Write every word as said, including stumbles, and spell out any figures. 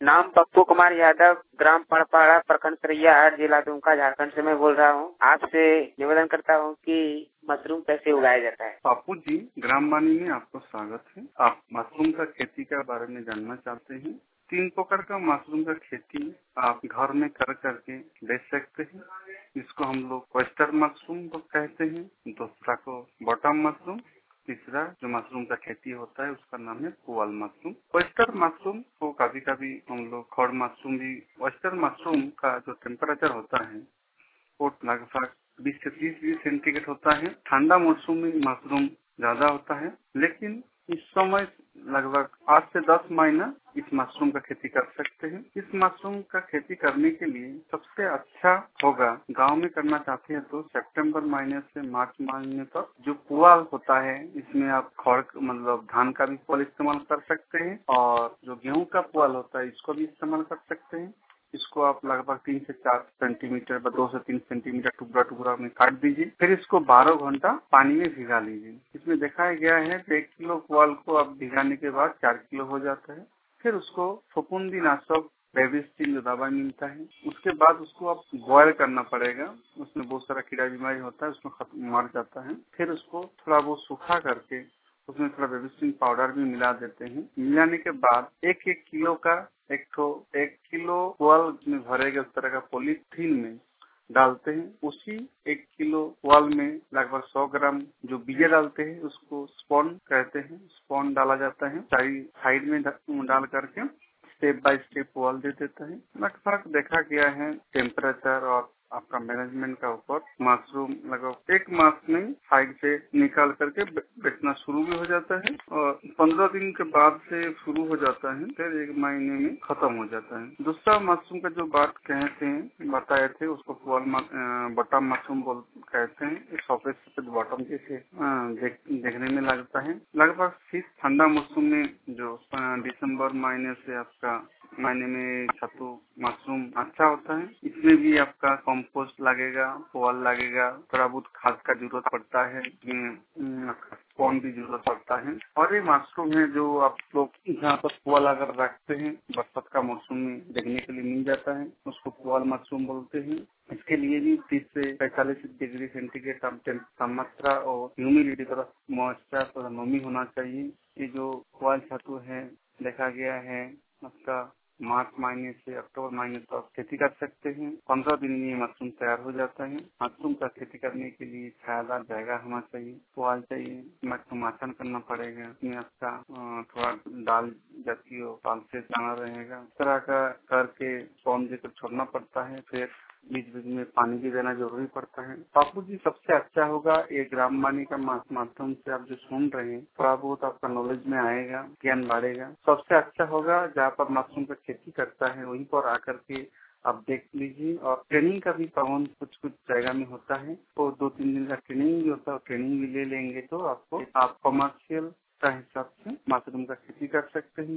नाम पप्पू कुमार यादव, ग्राम पड़पाड़ा, प्रखंड सरैया, जिला दुमका, झारखंड से मैं बोल रहा हूँ। आपसे निवेदन करता हूँ कि मशरूम कैसे उगाया जाता है। पप्पू जी, ग्राम वाणी में आपको स्वागत है। आप मशरूम का खेती के बारे में जानना चाहते हैं। तीन प्रकार का मशरूम का खेती आप घर में कर करके बेच सकते हैं। इसको हम लोग ऑयस्टर मशरूम को कहते हैं, दूसरा को बॉटम मशरूम, तीसरा जो मशरूम का खेती होता है उसका नाम है पुआल मशरूम। ऑयस्टर मशरूम को कभी कभी हम लोग खड़ मशरूम भी। ऑयस्टर मशरूम का जो टेम्परेचर होता है वो लगभग बीस से तीस डिग्री सेंटीग्रेड होता है। ठंडा मौसम में मशरूम ज्यादा होता है, लेकिन इस समय लगभग आठ से दस महीना इस मशरूम का खेती कर सकते हैं। इस मशरूम का खेती करने के लिए सबसे अच्छा होगा, गांव में करना चाहते हैं तो सितंबर महीने से मार्च महीने तक जो पुआल होता है, इसमें आप खड़ मतलब धान का भी पुआल इस्तेमाल कर सकते हैं और जो गेहूं का पुआल होता है इसको भी इस्तेमाल कर सकते हैं। इसको आप लगभग तीन से चार सेंटीमीटर व दो से तीन सेंटीमीटर टुकड़ा टुकड़ा में काट दीजिए। फिर इसको बारह घंटा पानी में भिगा लीजिए। इसमें दिखाया गया है कि एक किलो पुआल को आप भिगाने के बाद चार किलो हो जाता है। फिर उसको फफूंदीनाशक बेबिस्टिन जो दवा मिलता है, उसके बाद उसको आप बॉयल करना पड़ेगा। उसमें बहुत सारा कीड़ा बीमारी होता है, उसमें खत्म मर जाता है। फिर उसको थोड़ा बहुत सूखा करके उसमें थोड़ा बेबिस्टिन पाउडर भी मिला देते हैं। मिलाने के बाद एक एक किलो का एक तो एक किलो पुआल में भरेगा उस तरह का पॉलीथीन में डालते हैं। उसी एक किलो पुआल में लगभग सौ ग्राम जो बीज डालते हैं उसको स्पॉन कहते हैं, स्पॉन डाला जाता है। सारी साइड में डाल करके स्टेप बाय स्टेप पुआल दे देता है। लगभग देखा गया है टेम्परेचर और आपका मैनेजमेंट का ऊपर मशरूम लगभग एक मास में साइड से निकाल करके बेचना शुरू भी हो जाता है और पंद्रह दिन के बाद से शुरू हो जाता है, फिर एक महीने में खत्म हो जाता है। दूसरा मशरूम का जो बात कहते हैं बताए थे उसको पुआल बॉटम मशरूम बोल कहते हैं। सफेद सफेद बॉटम जैसे देख, देखने में लगता है। लगभग शीत ठंडा मौसम में जो दिसंबर महीने से आपका महीने में छतु मशरूम अच्छा होता है। इसमें भी आपका कंपोस्ट लगेगा, पुआल लगेगा, थोड़ा बहुत खाद का जरूरत पड़ता है, कौन भी जरूरत पड़ता है। और ये मशरूम है जो आप लोग जहाँ पर पुआल अगर रखते हैं बरसात का मौसम में देखने के लिए मिल जाता है, उसको पुआल मशरूम बोलते हैं। इसके लिए भी तीस से पैंतालीस डिग्री सेंटीग्रेड तापमात्रा और ह्यूमिडिटी थोड़ा मॉइस्चर थोड़ा नमी होना चाहिए। ये जो पुआल छतु है देखा गया है आपका मार्च महीने से अक्टूबर महीने तक खेती कर सकते हैं। पंद्रह दिन में मशरूम तैयार हो जाता है। मशरूम का खेती करने के लिए छायादार जगह होना चाहिए, पुआल चाहिए, माचन करना पड़ेगा। इसमें आपका थोड़ा डाल जाती हो पाल से जाना रहेगा। इस तरह का करके पौधे को छोड़ना पड़ता है। फिर बीच बीच में पानी भी देना जरूरी पड़ता है। बापू जी, सबसे अच्छा होगा ये ग्राम वाणी का माध्यम से आप जो सुन रहे हैं थोड़ा बहुत आपका नॉलेज में आएगा, ज्ञान बढ़ेगा। सबसे अच्छा होगा जहाँ पर मशरूम का खेती करता है वहीं पर आकर के आप देख लीजिए। और ट्रेनिंग का भी प्रबंध कुछ कुछ जगह में होता है, तो दो तीन दिन का ट्रेनिंग भी होता है। ट्रेनिंग भी ले लेंगे तो आपको आप कमर्शियल का हिसाब से मशरूम का खेती कर सकते हैं।